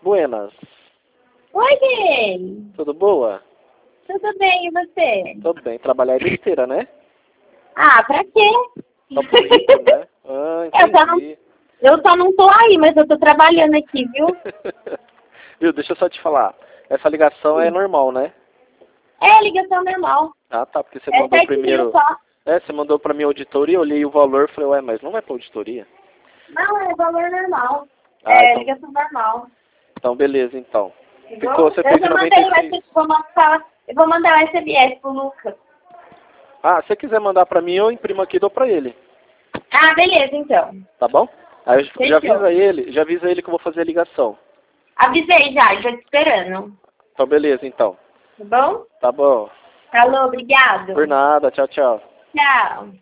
Buenas. Oi, Gay. Tudo boa? Tudo bem, e você? Tudo bem. Trabalhar é besteira, né? Ah, pra quê? Só pro rico, né? Ah, entendi. Eu só não tô aí, mas eu tô trabalhando aqui, viu? Viu, deixa eu só te falar. Essa ligação é normal, né? É ligação normal. Ah, tá, porque você É mandou 7 primeiro... mil só. Você mandou pra minha auditoria, eu olhei o valor e falei, ué, mas não vai pra auditoria? Não, é valor normal. Ah, É então, ligação normal. então beleza, então. Tá Ficou, bom? você Eu fez de já mandei, 96. eu vou mandar o SMS pro Lucas. Ah, se você quiser mandar pra mim, eu imprimo aqui e dou pra ele. Ah, beleza, então. Tá bom? Aí já Fechou. avisa ele que eu vou fazer a ligação. Avisei já, já te esperando. Então beleza, então. Tá bom? Tá bom. Falou, obrigado. Por nada, tchau, tchau. Tchau.